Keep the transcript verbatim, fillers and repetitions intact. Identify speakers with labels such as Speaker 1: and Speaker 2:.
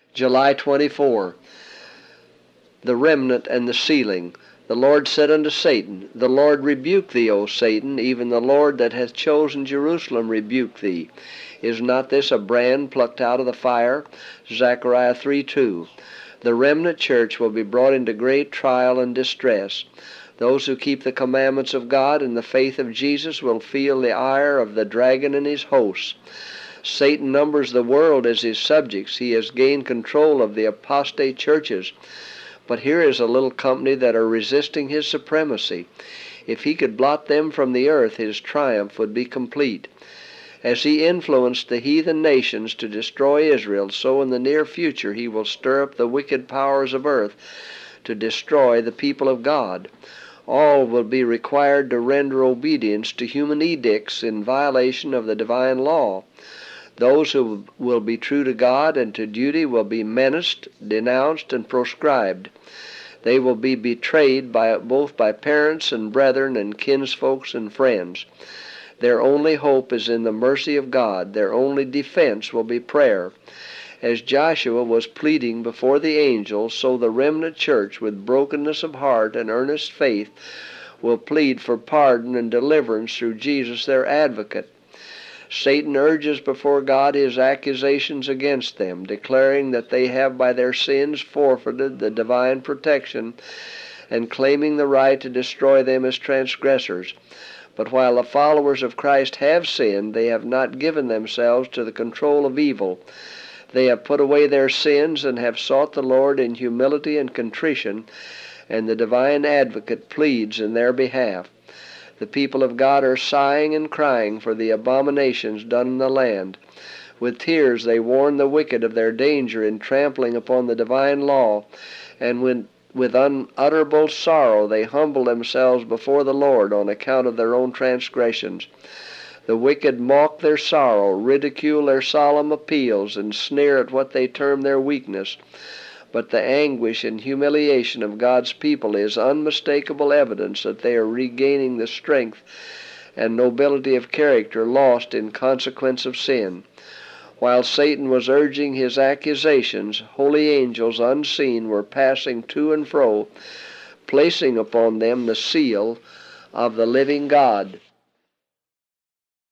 Speaker 1: July twenty-fourth. The remnant and the sealing. The Lord said unto Satan, The Lord rebuke thee, O Satan, even the Lord that hath chosen Jerusalem rebuke thee. Is not this a brand plucked out of the fire? Zechariah three two. The remnant church will be brought into great trial and distress. Those who keep the commandments of God and the faith of Jesus will feel the ire of the dragon and his hosts. Satan numbers the world as his subjects. He has gained control of the apostate churches. But here is a little company that are resisting his supremacy. If he could blot them from the earth, his triumph would be complete. As he influenced the heathen nations to destroy Israel, so in the near future he will stir up the wicked powers of earth to destroy the people of God. All will be required to render obedience to human edicts in violation of the divine law. Those who will be true to God and to duty will be menaced, denounced, and proscribed. They will be betrayed by both by parents and brethren and kinsfolks and friends. Their only hope is in the mercy of God. Their only defense will be prayer. As Joshua was pleading before the angels, so the remnant church, with brokenness of heart and earnest faith, will plead for pardon and deliverance through Jesus their advocate. Satan urges before God his accusations against them, declaring that they have by their sins forfeited the divine protection and claiming the right to destroy them as transgressors. But while the followers of Christ have sinned, they have not given themselves to the control of evil. They have put away their sins and have sought the Lord in humility and contrition, and the divine advocate pleads in their behalf. The people of God are sighing and crying for the abominations done in the land. With tears they warn the wicked of their danger in trampling upon the divine law, and when, with unutterable sorrow they humble themselves before the Lord on account of their own transgressions. The wicked mock their sorrow, ridicule their solemn appeals, and sneer at what they term their weakness. But the anguish and humiliation of God's people is unmistakable evidence that they are regaining the strength and nobility of character lost in consequence of sin. While Satan was urging his accusations, holy angels unseen were passing to and fro, placing upon them the seal of the living God.